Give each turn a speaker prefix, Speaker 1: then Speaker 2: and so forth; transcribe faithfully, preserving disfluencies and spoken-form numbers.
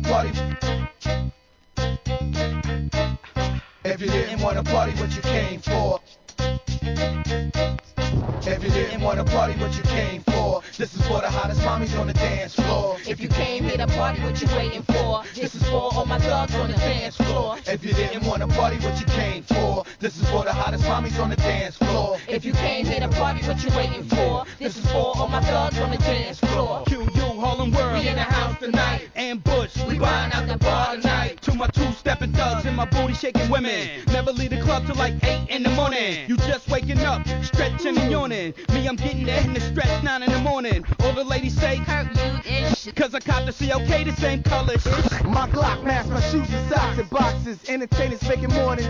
Speaker 1: wanna party, if you didn't wanna party, what you came for? If you didn't wanna party, what you came for? This is for the hottest mommies on the dance floor.
Speaker 2: If you came here to party, what you waiting for? This is for all my thugs on the dance floor.
Speaker 1: If you didn't wanna party, what you came for? This is for the hottest mommies on the dance floor.
Speaker 2: If you came here to party, what you waiting for? This is for all my thugs on the dance floor.
Speaker 3: Q U, Harlem World,
Speaker 2: We in the house tonight.
Speaker 3: Ambush,
Speaker 2: We buying out the bar tonight.
Speaker 3: to my two-stepping thugs and my booty shaking women. Never leave the club till like eight in the morning. You just waking up, stretching and yawning. Me, I'm getting there in the stretch nine in the morning. All the ladies say,
Speaker 2: Kurt, you ish.
Speaker 3: cause I cop the C L K the same colors.
Speaker 1: My Glock mask, my shoes and socks and boxes. Entertainers making more than